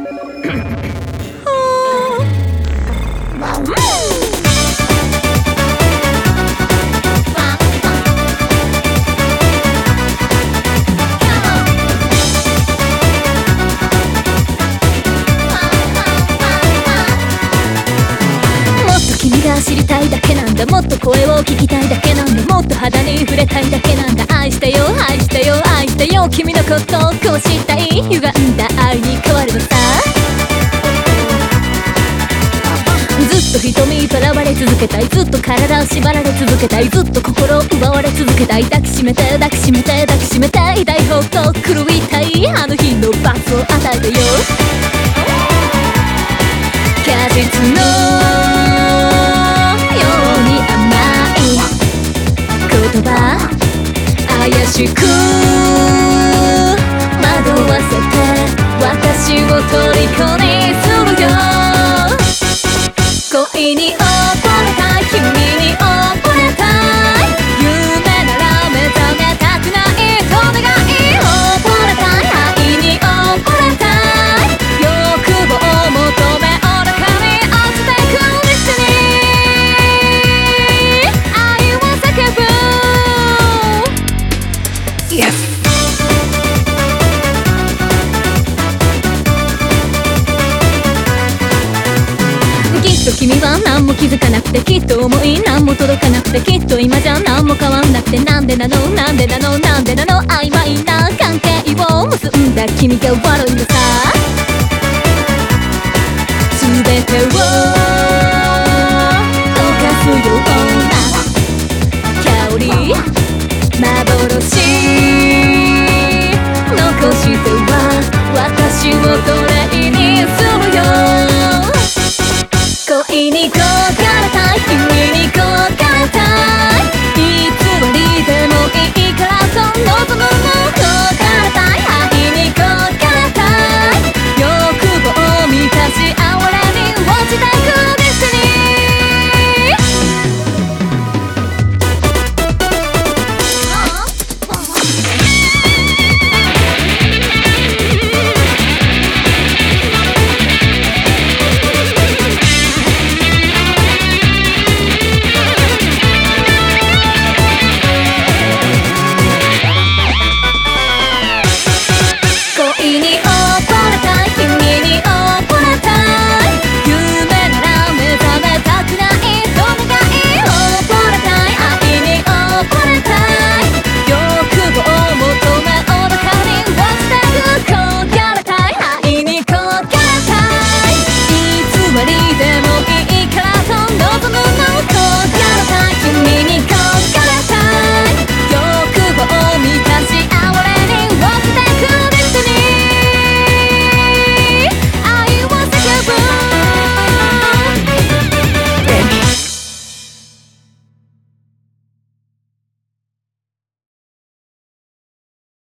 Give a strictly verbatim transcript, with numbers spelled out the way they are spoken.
知りたいだけなんだ、もっと声を聞きたいだけなんだ、もっと肌に触れたいだけなんだ。愛してよ愛してよ愛してよ、君のことをこうしたい、歪んだ愛に変わるのさ。ずっと瞳とらわれ続けたい、ずっと体を縛られ続けたい、ずっと心を奪われ続けたい。抱きしめて抱きしめて抱きしめて、大方と狂いたい、あの日の罰を与えてよ。果実の言葉怪しく惑わせて私を虜にするよ。恋に溺れたい、君に溺れたい、夢なら目覚めたくないと願い、溺れたい愛に溺れたい、欲望を求め愚かに落ちてくリスに愛を叫ぶ。きっと君は何も気づかなくて、きっと思い何も届かなくて、きっと今じゃ何も変わんなくて、なんでなのなんでなのなんでなの、曖昧な関係を結んだ君が悪いのさ。